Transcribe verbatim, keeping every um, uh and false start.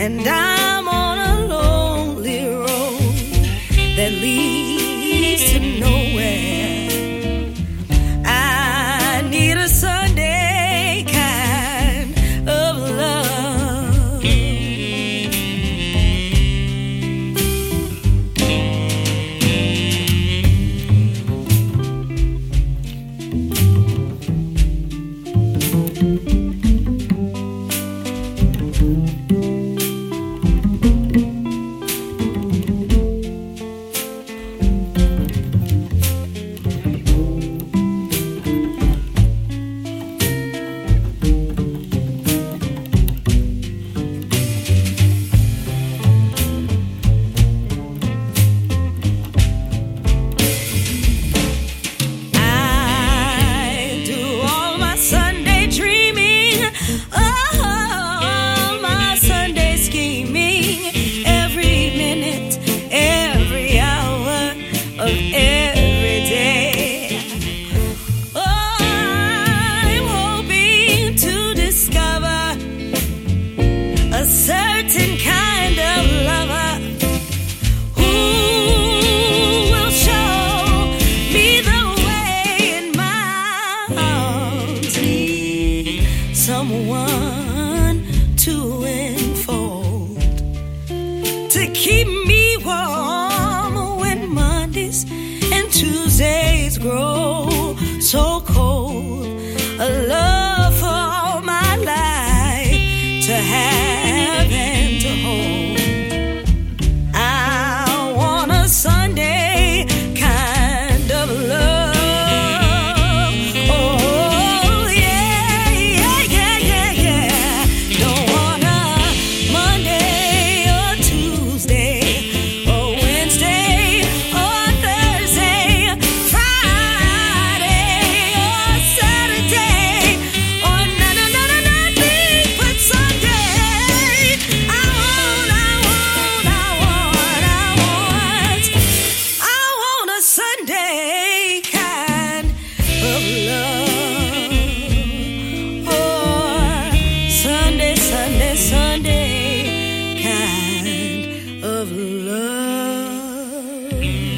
and I'm on a lonely road that leads to nowhere. I need a Sunday kind of love. Someone to enfold, to keep me warm when Mondays and Tuesdays grow so cold. A love for all my life to have and to hold. I want a Sunday kind of love. Sunday kind of love.